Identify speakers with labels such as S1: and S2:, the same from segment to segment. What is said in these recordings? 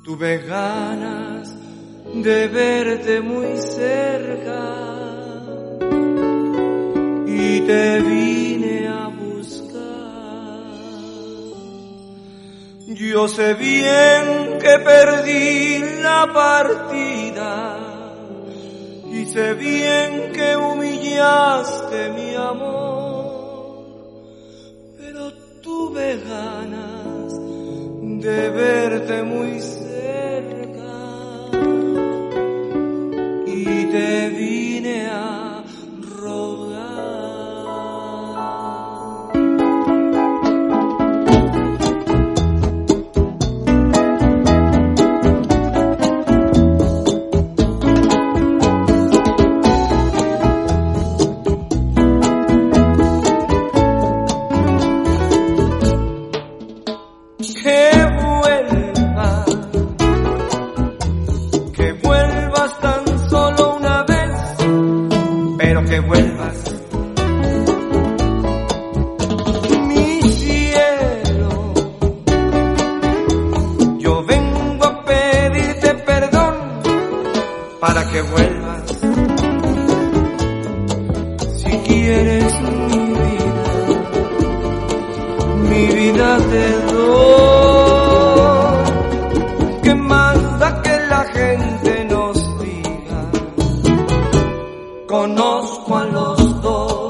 S1: Tuve ganas de verte muy cerca y te vine a buscar. Yo sé bien que perdí la partida y sé bien que humillaste mi amor, pero tuve ganas de verte muy cerca y te vine a rogar. Que vuelvas, mi cielo. Yo vengo a pedirte perdón para que vuelvas. Si quieres mi vida te doy. ¿Qué más da que la gente nos diga? Conozco a los dos.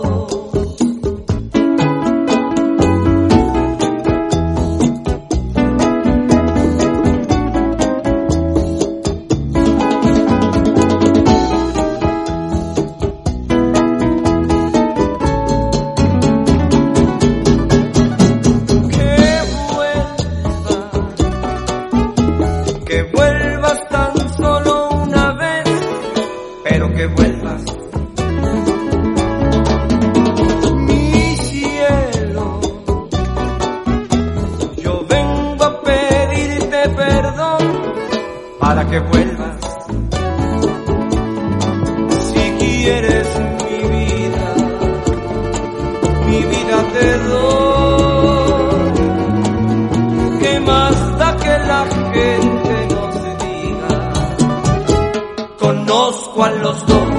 S1: Que vuelvas tan solo una vez, pero que vuelvas. Para que vuelvas, si quieres mi vida te doy. ¿Qué más da que la gente nos diga? Conozco a los dos.